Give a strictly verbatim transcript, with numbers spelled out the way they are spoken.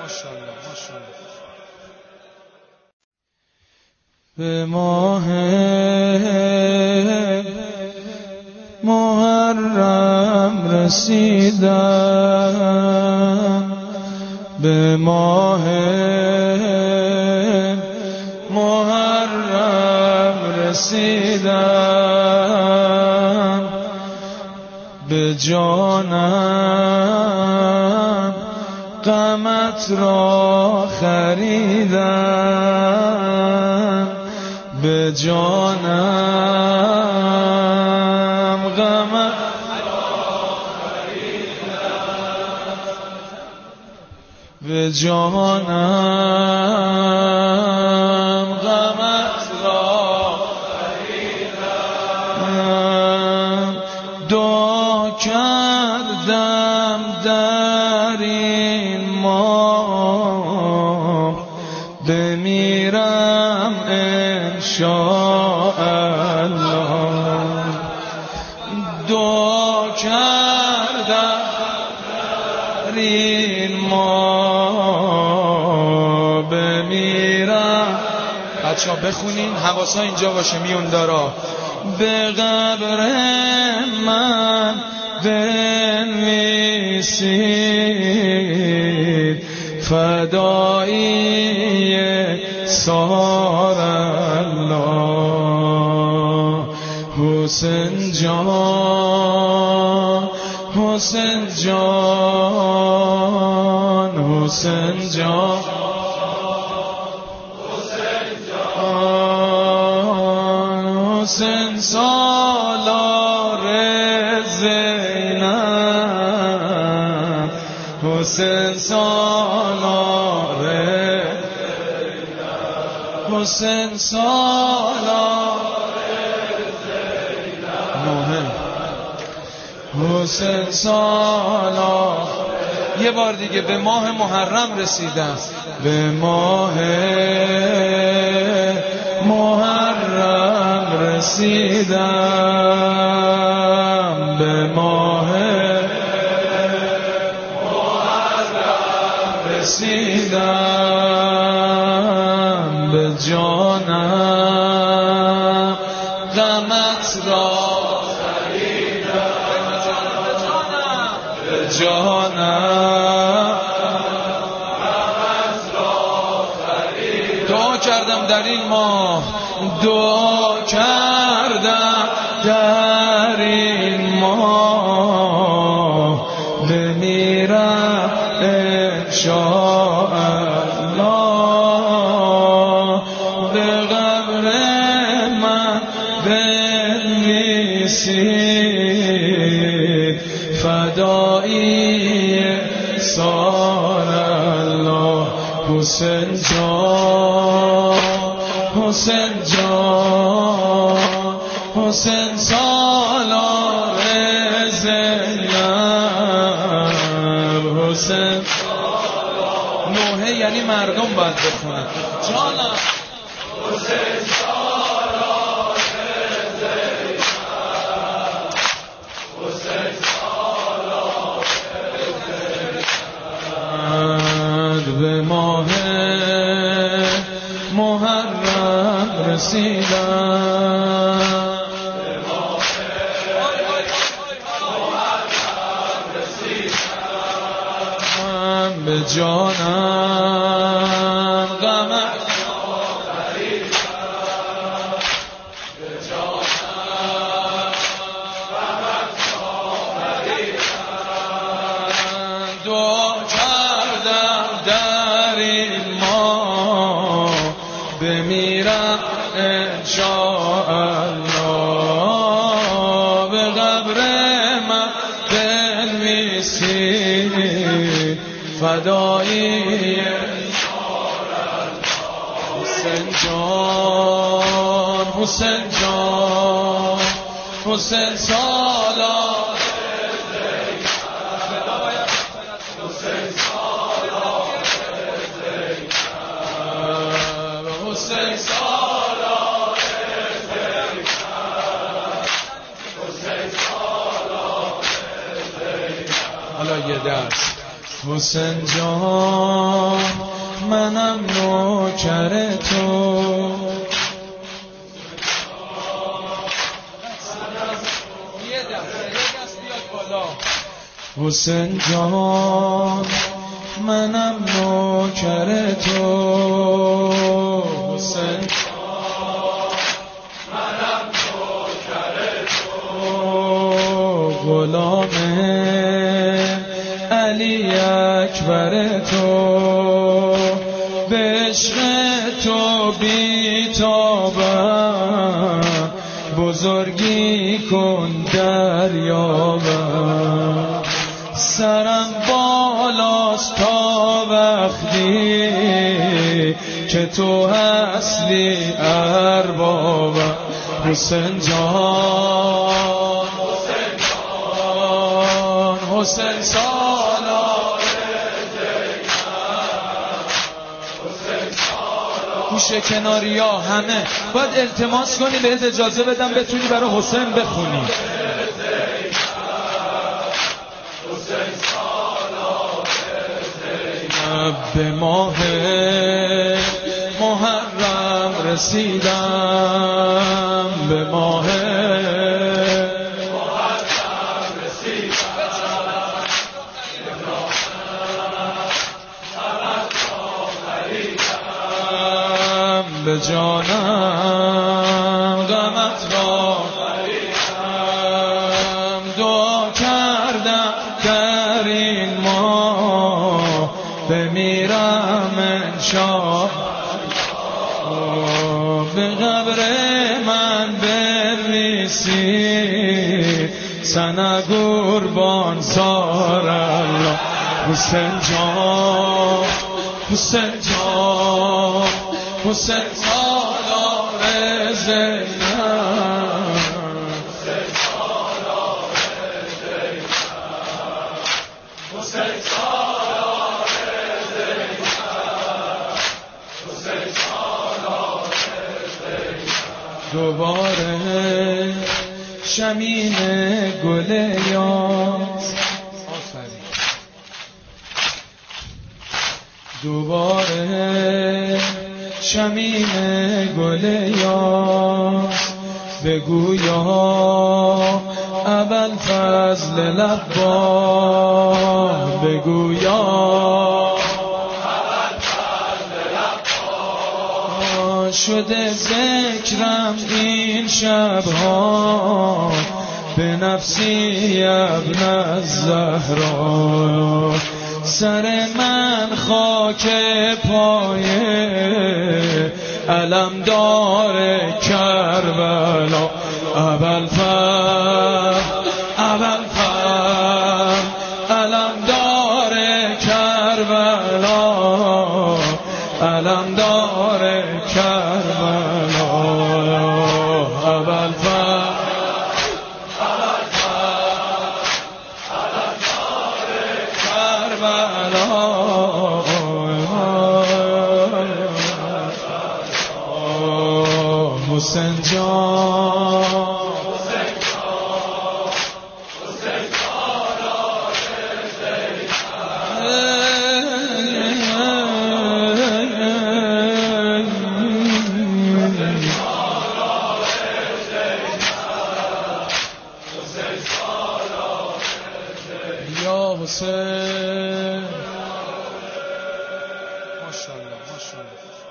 ماشاءالله ماشاءالله. به ماه محرم رسیدم، به ماه محرم رسیدم، به جانم غمت را خریدم، به جانم غمت به جانم غمت را خریدم، دعا کردم در این ماه بمیرم انشاءالله، دعا کردم در این ماه بمیرم. بچه ها بخونین حواسا اینجا باشه میون دارا. به قبر من بنویسید فدایی سار الله، حسین جان حسین جان حسین جان حسین سالار زینب، حسین سالار حسین سالار مهم حسین سالار. یه بار دیگه به ماه محرم رسیدم، به ماه محرم رسیدم، به ماه محرم رسیدم، به جانم غمت را خریدم، به جانم غمت را خریدم، دعا کردم در این ماه، دعا کردم در این ماه بمیرم انشاءالله، به قبر من بنویسید فدایی سار الله، حسین جان حسین جان حسین سالار زینب، حسین نوحه یعنی مردم باید بخونن. جانم حسین سالار زینب، حسین سالار زینب، به ماه محرم رسیدم، به ماه محرم رسیدم، به جانم غمت خریدم، به جانم غمت خریدم، دعا کردم در این ماه بمیرم انشاءالله، به قبر من بنویسید فدایی حسین جان حسین جان حسین سالار حسین سالار حسین سالار حالا یه دست حسین جان منم نوکر تو، حسین جان منم نوکر تو، حسین جان منم نوکر تو، غلام علی اکبر تو، به عشق تو بیتابم، بزرگی کن دریابم، سرم بالاست تا وقتی که تو هستی اربابم. حسین جان حسین جان حسین سالار گوشه کناری ها همه باید التماس کنی بهت اجازه بدم بتونی برای حسین بخونی. به ماه محرم رسیدم، به ماه محرم رسیدم، به جانم غمت را خریدم، دعا کردم در این ماه بمیرم انشاءالله، به قبر من بنویسی سنه قربان سار الله. حسین جان حسین جان حسین سالار زینب، حسین سالار زینب، حسین سالار زینب، حسین سالار زینب. دوباره شمین گل یاس، دوباره شمین گل یاس، بگویا اول فضل لبا، بگویا اول فضل لبا، شده ذکرم این شبها به نفسی ابن الزهرا، سر من خاک پایه علمدار کربلا، اول فر اول فر علمدار کربلا، علمدار کربلا، اول فر حسین جان حسین جان حسین سالار زینب، یا حسین. ماشاءالله ماشاءالله.